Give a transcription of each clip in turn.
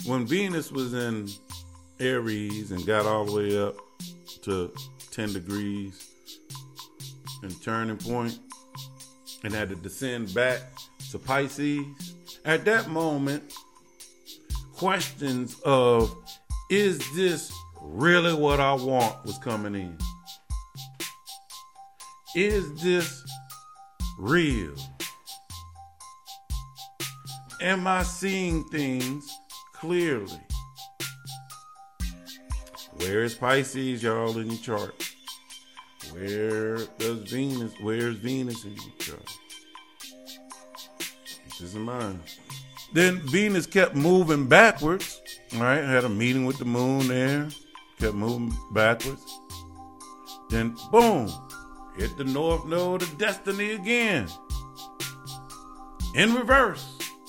when Venus was in Aries and got all the way up to 10 degrees and turning point and had to descend back to Pisces, at that moment, questions of, is this really what I want, was coming in. Is this real? Am I seeing things clearly? Where is Pisces, y'all, in your chart? Where's Venus in your chart? Keep this in mind. Then Venus kept moving backwards, right? Had a meeting with the moon there, kept moving backwards. Then, boom, hit the North Node of Destiny again. In reverse.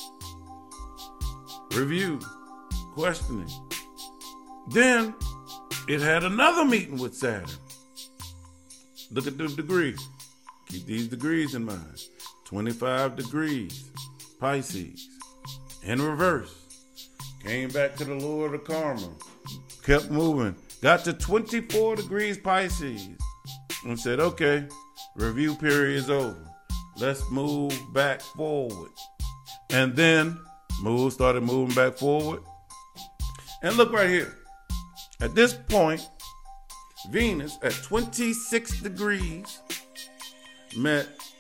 Review, questioning. Then it had another meeting with Saturn. Look at the degree. Keep these degrees in mind. 25 degrees, Pisces. In reverse. Came back to the Lord of Karma. Kept moving. Got to 24 degrees Pisces. And said, okay, review period is over. Let's move back forward. And then started moving back forward. And look right here. At this point, Venus at 26 degrees met